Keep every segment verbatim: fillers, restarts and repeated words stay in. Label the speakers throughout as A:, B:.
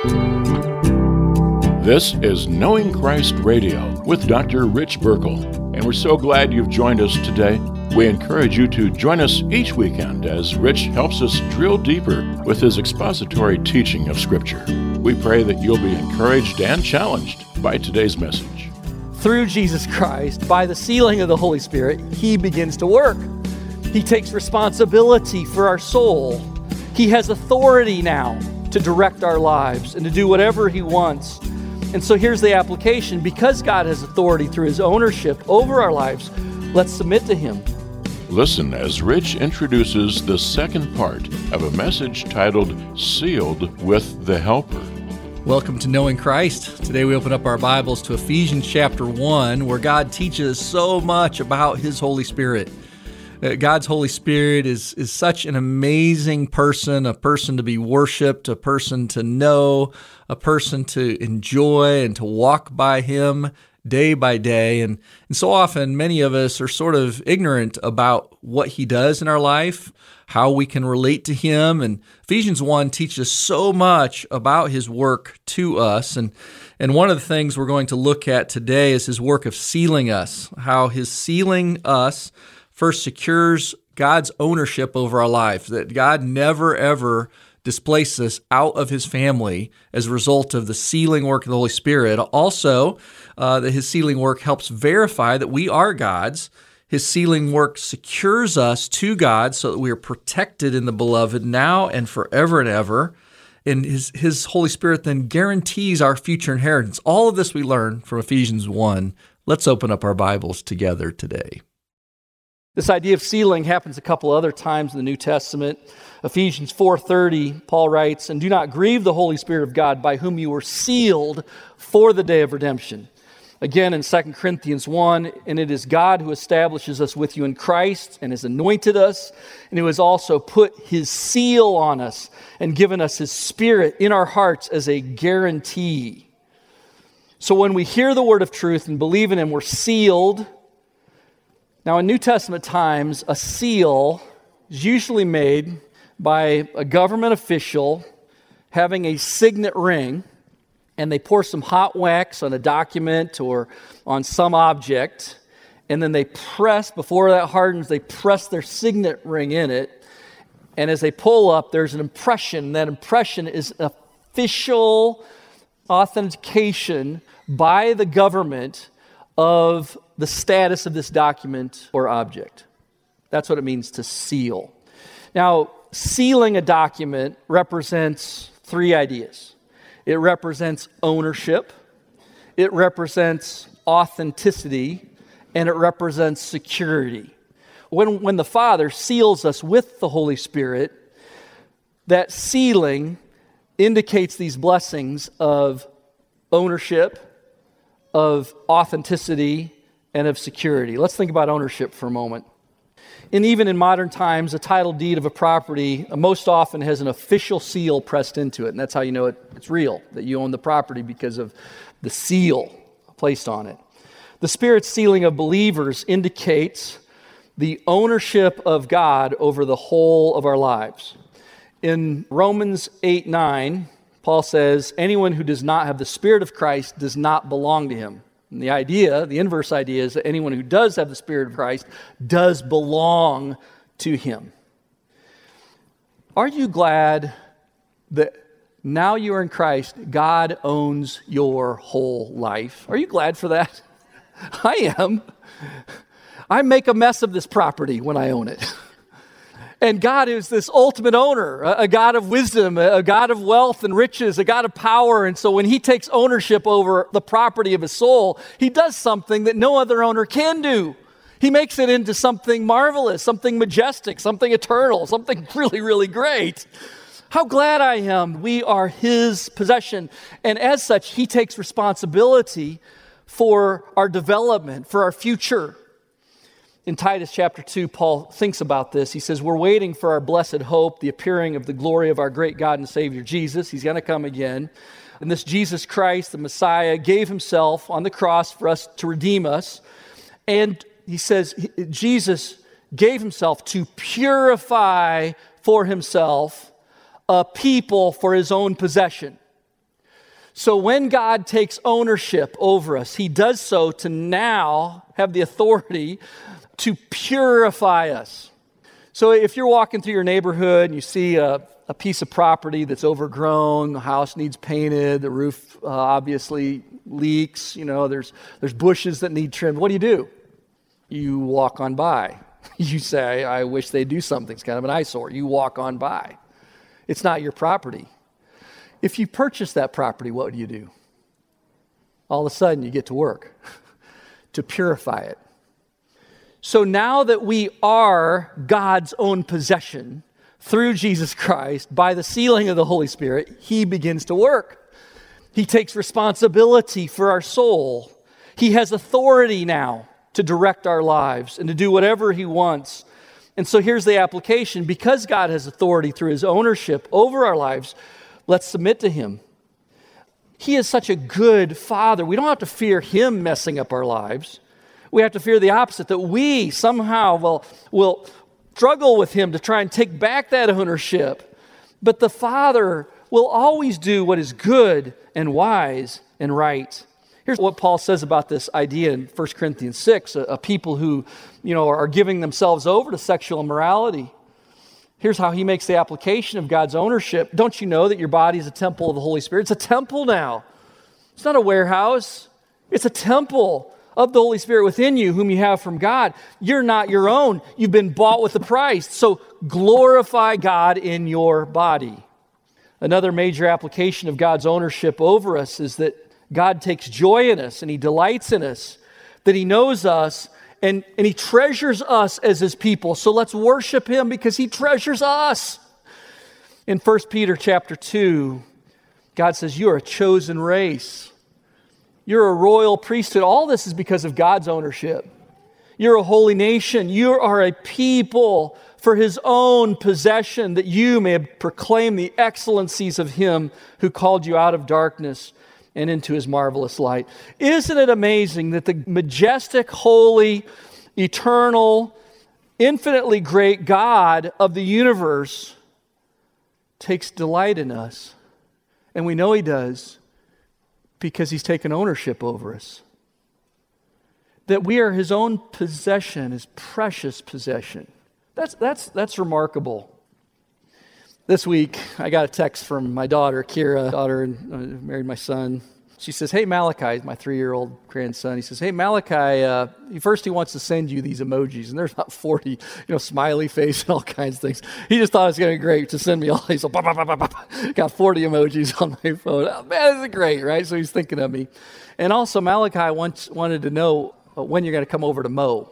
A: This is Knowing Christ Radio with Doctor Rich Burkle, and we're so glad you've joined us today. We encourage you to join us each weekend as Rich helps us drill deeper with his expository teaching of Scripture. We pray that you'll be encouraged and challenged by today's message.
B: Through Jesus Christ, by the sealing of the Holy Spirit, He begins to work. He takes responsibility for our soul. He has authority now to direct our lives and to do whatever He wants. And so here's the application. Because God has authority through His ownership over our lives, let's submit to Him.
A: Listen as Rich introduces the second part of a message titled Sealed with the Helper.
C: Welcome to Knowing Christ. Today we open up our Bibles to Ephesians chapter one, where God teaches so much about His Holy Spirit. Uh, God's Holy Spirit is, is such an amazing person, a person to be worshiped, a person to know, a person to enjoy and to walk by Him day by day. And, and so often, many of us are sort of ignorant about what He does in our life, how we can relate to Him. And Ephesians one teaches so much about His work to us. And, and one of the things we're going to look at today is His work of sealing us, how His sealing us first secures God's ownership over our lives, that God never, ever displaces us out of His family as a result of the sealing work of the Holy Spirit. Also, uh, that His sealing work helps verify that we are God's. His sealing work secures us to God so that we are protected in the Beloved now and forever and ever. And His, His Holy Spirit then guarantees our future inheritance. All of this we learn from Ephesians one. Let's open up our Bibles together today.
B: This idea of sealing happens a couple other times in the New Testament. Ephesians four thirty, Paul writes, "And do not grieve the Holy Spirit of God, by whom you were sealed for the day of redemption." Again in Second Corinthians one, "And it is God who establishes us with you in Christ and has anointed us, and who has also put His seal on us and given us His Spirit in our hearts as a guarantee." So when we hear the word of truth and believe in Him, we're sealed. Now, in New Testament times, a seal is usually made by a government official having a signet ring, and they pour some hot wax on a document or on some object, and then they press, before that hardens, they press their signet ring in it, and as they pull up, there's an impression. That impression is official authentication by the government of the status of this document or object. That's what it means to seal. Now, sealing a document represents three ideas. It represents ownership, it represents authenticity, and it represents security. When, when the Father seals us with the Holy Spirit, that sealing indicates these blessings of ownership, of authenticity, and of security. Let's think about ownership for a moment. And even in modern times, a title deed of a property most often has an official seal pressed into it, and that's how you know it, it's real, that you own the property because of the seal placed on it. The Spirit's sealing of believers indicates the ownership of God over the whole of our lives. In Romans eight nine, Paul says, "Anyone who does not have the Spirit of Christ does not belong to Him." And the idea, the inverse idea, is that anyone who does have the Spirit of Christ does belong to Him. Are you glad that now you are in Christ, God owns your whole life? Are you glad for that? I am. I make a mess of this property when I own it. And God is this ultimate owner, a God of wisdom, a God of wealth and riches, a God of power. And so when He takes ownership over the property of His soul, He does something that no other owner can do. He makes it into something marvelous, something majestic, something eternal, something really, really great. How glad I am we are His possession. And as such, He takes responsibility for our development, for our future. In Titus chapter two, Paul thinks about this. He says, we're waiting for our blessed hope, the appearing of the glory of our great God and Savior, Jesus. He's going to come again. And this Jesus Christ, the Messiah, gave Himself on the cross for us to redeem us. And he says, Jesus gave Himself to purify for Himself a people for His own possession. So when God takes ownership over us, he does so to now have the authority to purify us. So if you're walking through your neighborhood and you see a, a piece of property that's overgrown, the house needs painted, the roof uh, obviously leaks, you know, there's there's bushes that need trimmed, what do you do? You walk on by. You say, I wish they'd do something. It's kind of an eyesore. You walk on by. It's not your property. If you purchase that property, what do you do? All of a sudden, you get to work to purify it. So now that we are God's own possession through Jesus Christ, by the sealing of the Holy Spirit, he begins to work. He takes responsibility for our soul. He has authority now to direct our lives and to do whatever he wants. And so here's the application. Because God has authority through his ownership over our lives, let's submit to him. He is such a good father. We don't have to fear him messing up our lives. We have to fear the opposite, that we somehow will, will struggle with him to try and take back that ownership. But the Father will always do what is good and wise and right. Here's what Paul says about this idea in First Corinthians six, a, a people who, you know, are giving themselves over to sexual immorality. Here's how he makes the application of God's ownership. Don't you know that your body is a temple of the Holy Spirit? It's a temple now. It's not a warehouse. It's a temple of the Holy Spirit within you, whom you have from God. You're not your own. You've been bought with a price. So glorify God in your body. Another major application of God's ownership over us is that God takes joy in us and he delights in us, that he knows us and, and he treasures us as his people. So let's worship him because he treasures us. In First Peter chapter two, God says, you are a chosen race. You're a royal priesthood. All this is because of God's ownership. You're a holy nation. You are a people for his own possession, that you may proclaim the excellencies of him who called you out of darkness and into his marvelous light. Isn't it amazing that the majestic, holy, eternal, infinitely great God of the universe takes delight in us? And we know he does, because he's taken ownership over us. That we are his own possession, his precious possession. That's, that's, that's remarkable. This week, I got a text from my daughter, Kira, daughter, and uh, married my son. She says, hey, Malachi, my three-year-old grandson. He says, hey, Malachi, uh, first he wants to send you these emojis, and there's about forty, you know, smiley face and all kinds of things. He just thought it was going to be great to send me all these. So, bah, bah, bah, bah, bah. Got forty emojis on my phone. Oh, man, this is great, right? So he's thinking of me. And also, Malachi wants, wanted to know when you're going to come over to mow.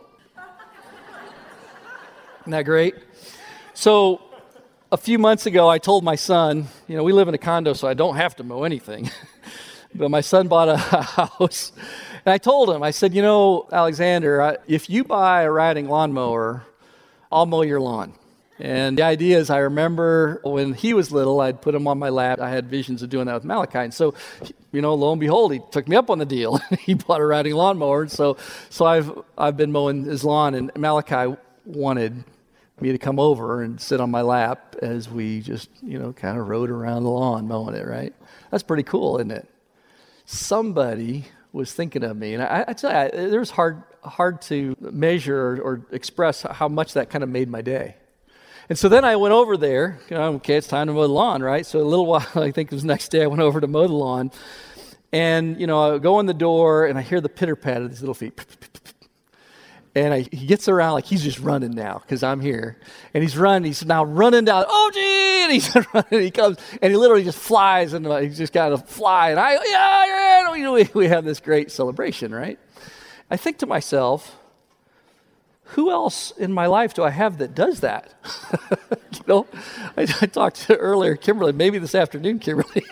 B: Isn't that great? So a few months ago, I told my son, you know, we live in a condo, so I don't have to mow anything. But my son bought a house, and I told him, I said, you know, Alexander, I, if you buy a riding lawnmower, I'll mow your lawn. And the idea is, I remember when he was little, I'd put him on my lap. I had visions of doing that with Malachi. And so, you know, lo and behold, he took me up on the deal. He bought a riding lawnmower. And so, so I've I've been mowing his lawn, and Malachi wanted me to come over and sit on my lap as we just, you know, kind of rode around the lawn mowing it, right? That's pretty cool, isn't it? Somebody was thinking of me, and I, I tell you, it was hard hard to measure or, or express how much that kind of made my day. And so then I went over there, you know, okay, it's time to mow the lawn, right? So a little while, I think it was the next day, I went over to mow the lawn, and, you know, I go in the door, and I hear the pitter-patter of these little feet. And I, he gets around like he's just running now because I'm here. And he's running. He's now running down. Oh, gee! And he's running. He comes and he literally just flies. And he's just got to fly. And I, yeah, yeah. You know, we, we have this great celebration, right? I think to myself, who else in my life do I have that does that? You know, I, I talked to earlier, Kimberly, maybe this afternoon, Kimberly.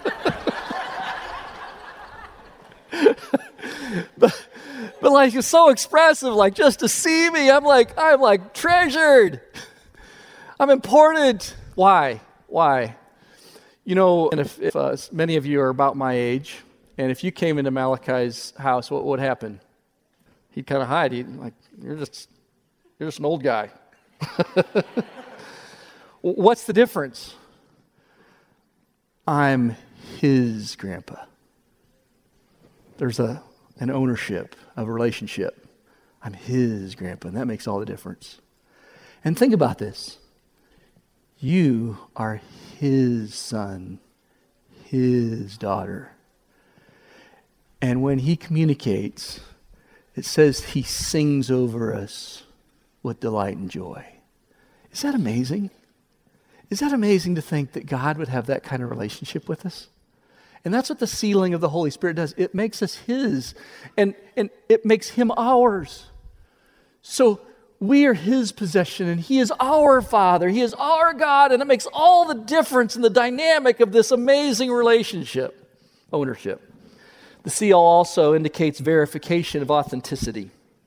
B: but, But like, it's so expressive, like just to see me, I'm like, I'm like treasured. I'm important. Why? Why? You know, and if, if uh, many of you are about my age, and if you came into Malachi's house, what would happen? He'd kind of hide. He'd like, you're just, you're just an old guy. What's the difference? I'm his grandpa. There's a an ownership of a relationship. I'm his grandpa, and that makes all the difference. And think about this. You are his son, his daughter. And when he communicates, it says he sings over us with delight and joy. Is that amazing? Is that amazing to think that God would have that kind of relationship with us? And that's what the sealing of the Holy Spirit does. It makes us his, and, and it makes him ours. So we are his possession, and he is our Father. He is our God, and it makes all the difference in the dynamic of this amazing relationship, ownership. The seal also indicates verification of authenticity.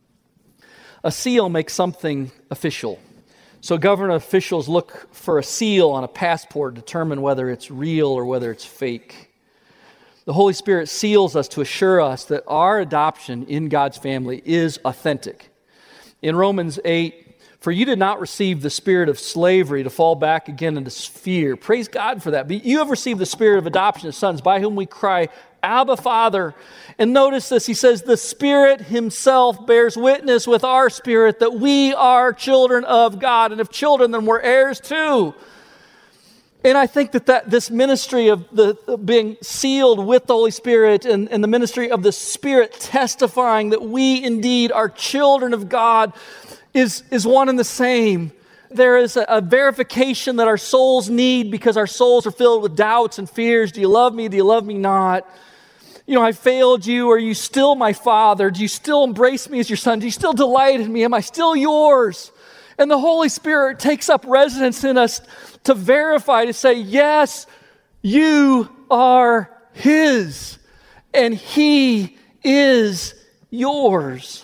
B: A seal makes something official. So government officials look for a seal on a passport to determine whether it's real or whether it's fake. The Holy Spirit seals us to assure us that our adoption in God's family is authentic. In Romans eight, for you did not receive the spirit of slavery to fall back again into fear. Praise God for that. But you have received the spirit of adoption as sons, by whom we cry, Abba, Father. And notice this, he says, the Spirit himself bears witness with our spirit that we are children of God. And if children, then we're heirs too. And I think that, that this ministry of the of being sealed with the Holy Spirit and, and the ministry of the Spirit testifying that we indeed are children of God is, is one and the same. There is a, a verification that our souls need because our souls are filled with doubts and fears. Do you love me? Do you love me not? You know, I failed you. Are you still my Father? Do you still embrace me as your son? Do you still delight in me? Am I still yours? And the Holy Spirit takes up residence in us to verify, to say, yes, you are his, and he is yours.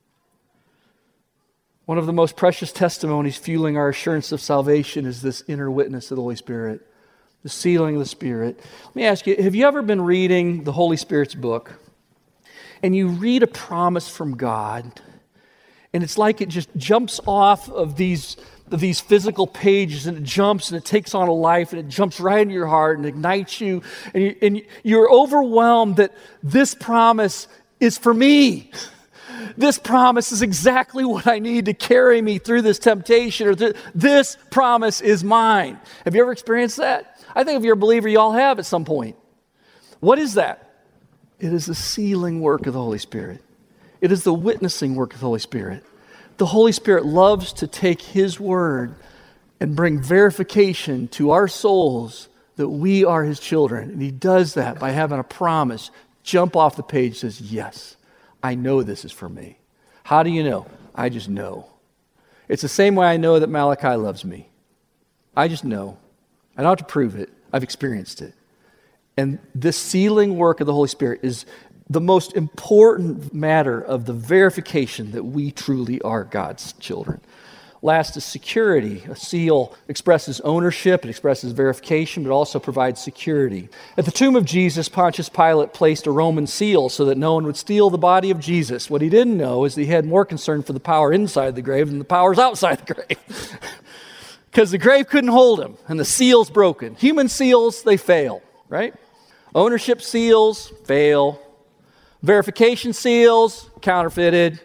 B: One of the most precious testimonies fueling our assurance of salvation is this inner witness of the Holy Spirit, the sealing of the Spirit. Let me ask you, have you ever been reading the Holy Spirit's book, and you read a promise from God, and it's like it just jumps off of these, of these physical pages, and it jumps and it takes on a life, and it jumps right into your heart and ignites you, and, you, and you're overwhelmed that this promise is for me. This promise is exactly what I need to carry me through this temptation, or th- this promise is mine. Have you ever experienced that? I think if you're a believer, you all have at some point. What is that? It is the sealing work of the Holy Spirit. It is the witnessing work of the Holy Spirit. The Holy Spirit loves to take his word and bring verification to our souls that we are his children. And he does that by having a promise jump off the page that says, yes, I know this is for me. How do you know? I just know. It's the same way I know that Malachi loves me. I just know. I don't have to prove it. I've experienced it. And this sealing work of the Holy Spirit is the most important matter of the verification that we truly are God's children. Last is security. A seal expresses ownership, it expresses verification, but also provides security. At the tomb of Jesus, Pontius Pilate placed a Roman seal so that no one would steal the body of Jesus. What he didn't know is that he had more concern for the power inside the grave than the powers outside the grave. Because the grave couldn't hold him, and the seal's broken. Human seals, they fail, right? Ownership seals fail. Verification seals, counterfeited.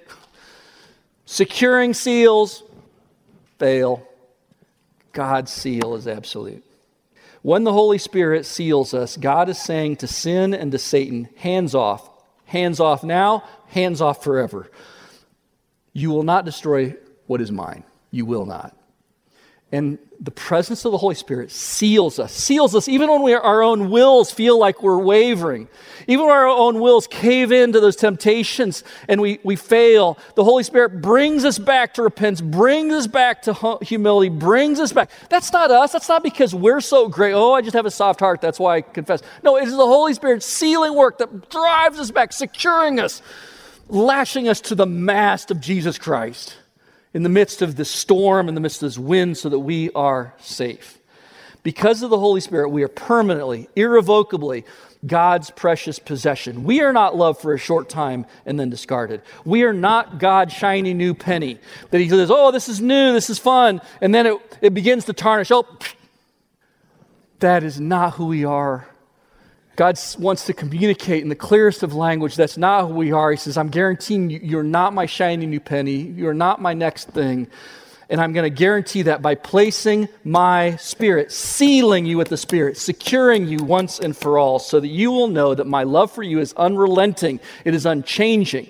B: Securing seals, fail. God's seal is absolute. When the Holy Spirit seals us, God is saying to sin and to Satan, hands off. Hands off now, hands off forever. You will not destroy what is mine. You will not. And the presence of the Holy Spirit seals us, seals us even when we are, our own wills feel like we're wavering. Even when our own wills cave into those temptations and we, we fail, the Holy Spirit brings us back to repentance, brings us back to humility, brings us back. That's not us. That's not because we're so great. Oh, I just have a soft heart. That's why I confess. No, it is the Holy Spirit's sealing work that drives us back, securing us, lashing us to the mast of Jesus Christ. In the midst of this storm, in the midst of this wind, so that we are safe. Because of the Holy Spirit, we are permanently, irrevocably God's precious possession. We are not loved for a short time and then discarded. We are not God's shiny new penny that he says, oh, this is new, this is fun, and then it, it begins to tarnish. Oh, that is not who we are. God wants to communicate in the clearest of language that's not who we are. He says, I'm guaranteeing you, you're not my shiny new penny. You're not my next thing. And I'm going to guarantee that by placing my Spirit, sealing you with the Spirit, securing you once and for all, so that you will know that my love for you is unrelenting. It is unchanging.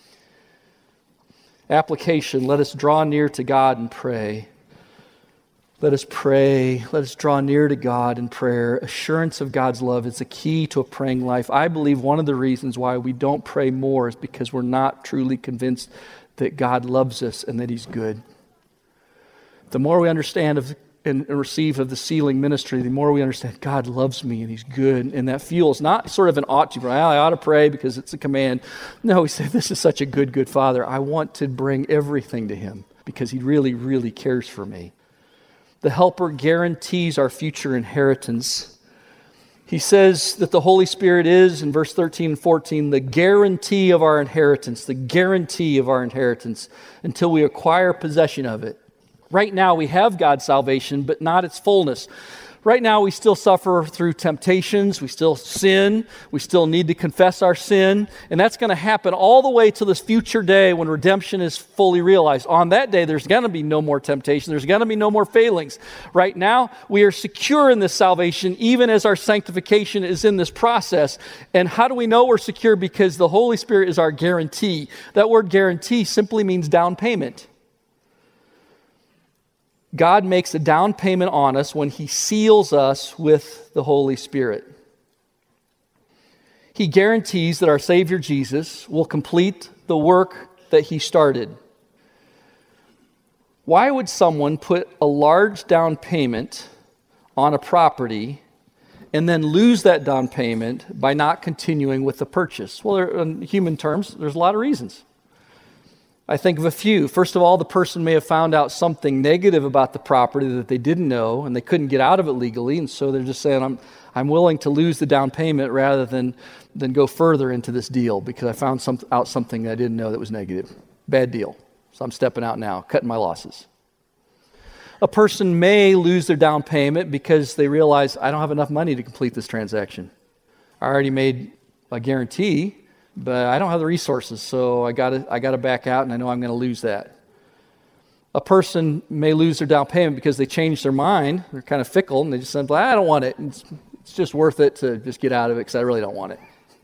B: Application, let us draw near to God and pray. Let us pray. Let us draw near to God in prayer. Assurance of God's love is the key to a praying life. I believe one of the reasons why we don't pray more is because we're not truly convinced that God loves us and that He's good. The more we understand of and receive of the sealing ministry, the more we understand God loves me and He's good. And that fuels not sort of an ought to, well, I ought to pray because it's a command. No, we say, this is such a good, good Father. I want to bring everything to Him because He really, really cares for me. The Helper guarantees our future inheritance. He says that the Holy Spirit is, in verse thirteen and fourteen, the guarantee of our inheritance, the guarantee of our inheritance until we acquire possession of it. Right now we have God's salvation, but not its fullness. Right now we still suffer through temptations, we still sin, we still need to confess our sin, and that's going to happen all the way to this future day when redemption is fully realized. On that day, there's going to be no more temptation, there's going to be no more failings. Right now, we are secure in this salvation, even as our sanctification is in this process. And how do we know we're secure? Because the Holy Spirit is our guarantee. That word guarantee simply means down payment. God makes a down payment on us when He seals us with the Holy Spirit. He guarantees that our Savior Jesus will complete the work that He started. Why would someone put a large down payment on a property and then lose that down payment by not continuing with the purchase? Well, there, in human terms, there's a lot of reasons. I think of a few. First of all, the person may have found out something negative about the property that they didn't know, and they couldn't get out of it legally, and so they're just saying, I'm I'm willing to lose the down payment rather than, than go further into this deal because I found some, out something I didn't know that was negative. Bad deal. So I'm stepping out now, cutting my losses. A person may lose their down payment because they realize, I don't have enough money to complete this transaction. I already made a guarantee, but I don't have the resources, so I got I got to back out, and I know I'm going to lose that. A person may lose their down payment because they change their mind. They're kind of fickle, and they just say, well, I don't want it. It's, it's just worth it to just get out of it because I really don't want it.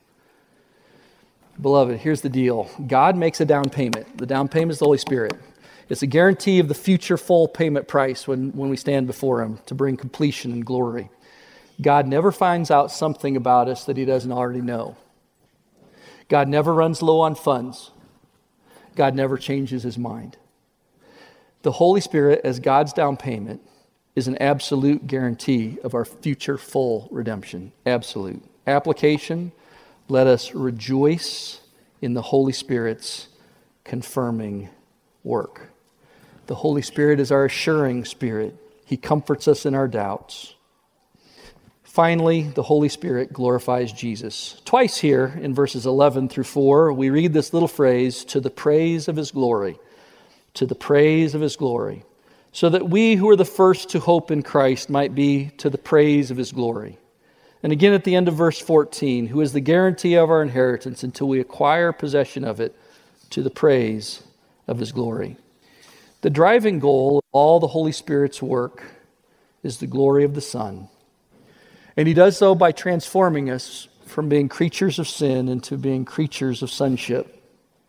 B: Beloved, here's the deal. God makes a down payment. The down payment is the Holy Spirit. It's a guarantee of the future full payment price when, when we stand before Him to bring completion and glory. God never finds out something about us that He doesn't already know. God never runs low on funds. God never changes His mind. The Holy Spirit, as God's down payment, is an absolute guarantee of our future full redemption. Absolute. Application, let us rejoice in the Holy Spirit's confirming work. The Holy Spirit is our assuring Spirit. He comforts us in our doubts. Finally, the Holy Spirit glorifies Jesus. Twice here in verses eleven through four, we read this little phrase, to the praise of His glory. To the praise of His glory. So that we who are the first to hope in Christ might be to the praise of His glory. And again at the end of verse fourteen, who is the guarantee of our inheritance until we acquire possession of it, to the praise of His glory. The driving goal of all the Holy Spirit's work is the glory of the Son. And He does so by transforming us from being creatures of sin into being creatures of sonship.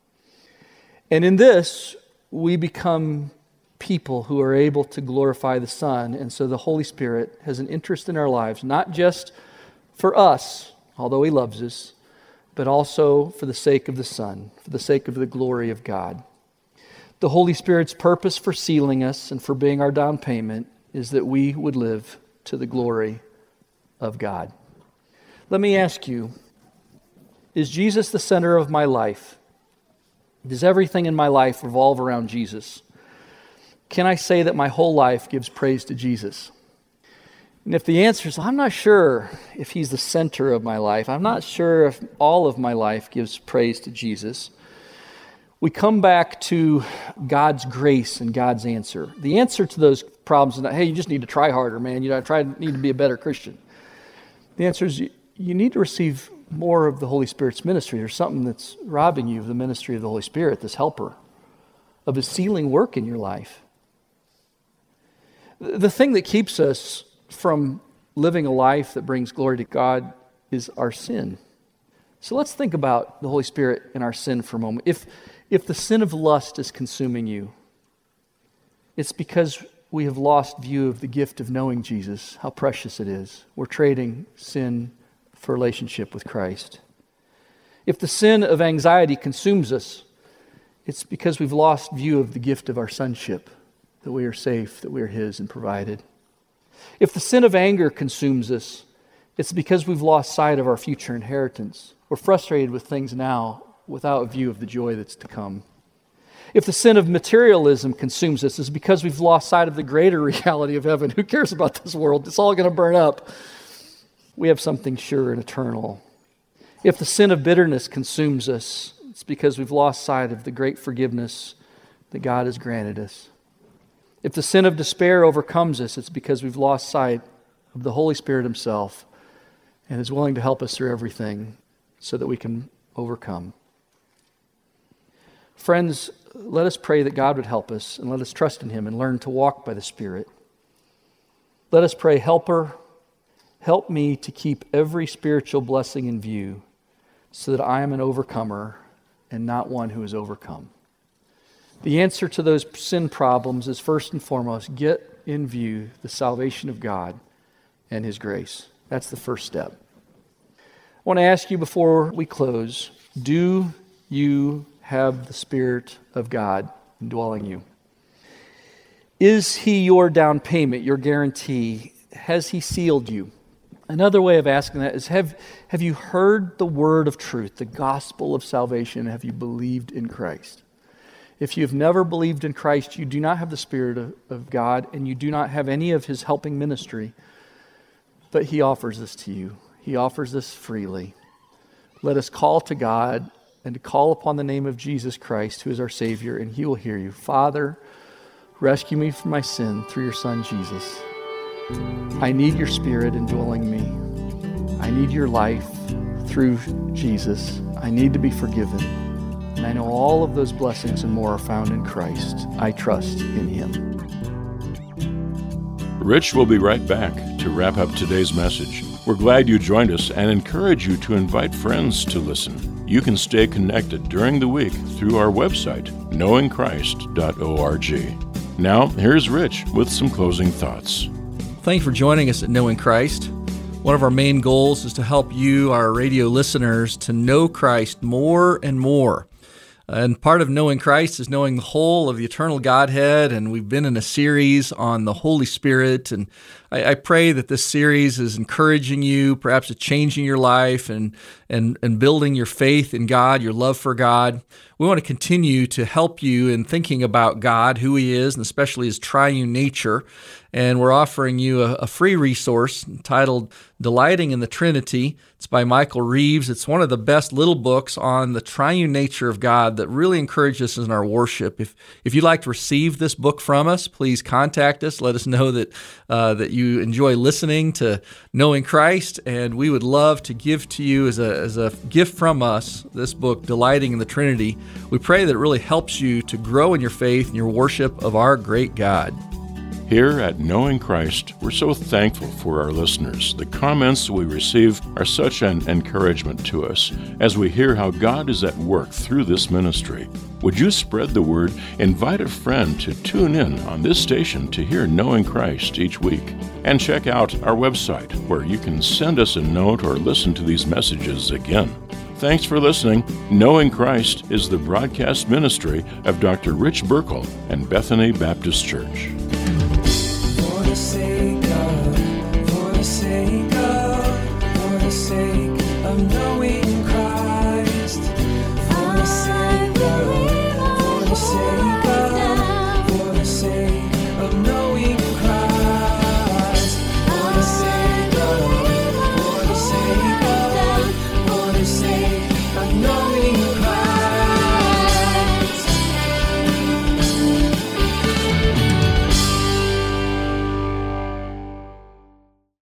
B: And in this, we become people who are able to glorify the Son. And so the Holy Spirit has an interest in our lives, not just for us, although He loves us, but also for the sake of the Son, for the sake of the glory of God. The Holy Spirit's purpose for sealing us and for being our down payment is that we would live to the glory of God. Let me ask you, is Jesus the center of my life? Does everything in my life revolve around Jesus? Can I say that my whole life gives praise to Jesus? And if the answer is, I'm not sure if He's the center of my life, I'm not sure if all of my life gives praise to Jesus, we come back to God's grace and God's answer. The answer to those problems is not, hey, you just need to try harder, man. You know, try need to be a better Christian. The answer is, you need to receive more of the Holy Spirit's ministry. There's something that's robbing you of the ministry of the Holy Spirit, this helper, of his sealing work in your life. The thing that keeps us from living a life that brings glory to God is our sin. So let's think about the Holy Spirit and our sin for a moment. If, if the sin of lust is consuming you, it's because we have lost view of the gift of knowing Jesus, how precious it is. We're trading sin for relationship with Christ. If the sin of anxiety consumes us, it's because we've lost view of the gift of our sonship, that we are safe, that we are His and provided. If the sin of anger consumes us, it's because we've lost sight of our future inheritance. We're frustrated with things now without a view of the joy that's to come. If the sin of materialism consumes us, it's because we've lost sight of the greater reality of heaven. Who cares about this world? It's all going to burn up. We have something sure and eternal. If the sin of bitterness consumes us, it's because we've lost sight of the great forgiveness that God has granted us. If the sin of despair overcomes us, it's because we've lost sight of the Holy Spirit Himself and is willing to help us through everything so that we can overcome. Friends, let us pray that God would help us, and let us trust in Him and learn to walk by the Spirit. Let us pray, Helper, help me to keep every spiritual blessing in view so that I am an overcomer and not one who is overcome. The answer to those sin problems is first and foremost, get in view the salvation of God and His grace. That's the first step. I want to ask you before we close, do you have the Spirit of God indwelling you? Is He your down payment, your guarantee? Has He sealed you? Another way of asking that is, have, have you heard the word of truth, the gospel of salvation? Have you believed in Christ? If you've never believed in Christ, you do not have the Spirit of, of God, and you do not have any of His helping ministry, but He offers this to you. He offers this freely. Let us call to God and to call upon the name of Jesus Christ, who is our Savior, and He will hear you. Father, rescue me from my sin through your Son, Jesus. I need your Spirit indwelling me. I need your life through Jesus. I need to be forgiven. And I know all of those blessings and more are found in Christ. I trust in Him.
A: Rich will be right back to wrap up today's message. We're glad you joined us and encourage you to invite friends to listen. You can stay connected during the week through our website, knowing christ dot org. Now, here's Rich with some closing thoughts.
C: Thank you for joining us at Knowing Christ. One of our main goals is to help you, our radio listeners, to know Christ more and more. And part of knowing Christ is knowing the whole of the eternal Godhead, and we've been in a series on the Holy Spirit, and I, I pray that this series is encouraging you, perhaps it's changing your life and, and, and building your faith in God, your love for God. We want to continue to help you in thinking about God, who He is, and especially His triune nature. And we're offering you a, a free resource entitled Delighting in the Trinity. It's by Michael Reeves. It's one of the best little books on the triune nature of God that really encourages us in our worship. If if you'd like to receive this book from us, please contact us. Let us know that uh, that you enjoy listening to Knowing Christ, and we would love to give to you as a as a gift from us this book, Delighting in the Trinity. We pray that it really helps you to grow in your faith and your worship of our great God.
A: Here at Knowing Christ, we're so thankful for our listeners. The comments we receive are such an encouragement to us as we hear how God is at work through this ministry. Would you spread the word? Invite a friend to tune in on this station to hear Knowing Christ each week. And check out our website where you can send us a note or listen to these messages again. Thanks for listening. Knowing Christ is the broadcast ministry of Doctor Rich Burkle and Bethany Baptist Church.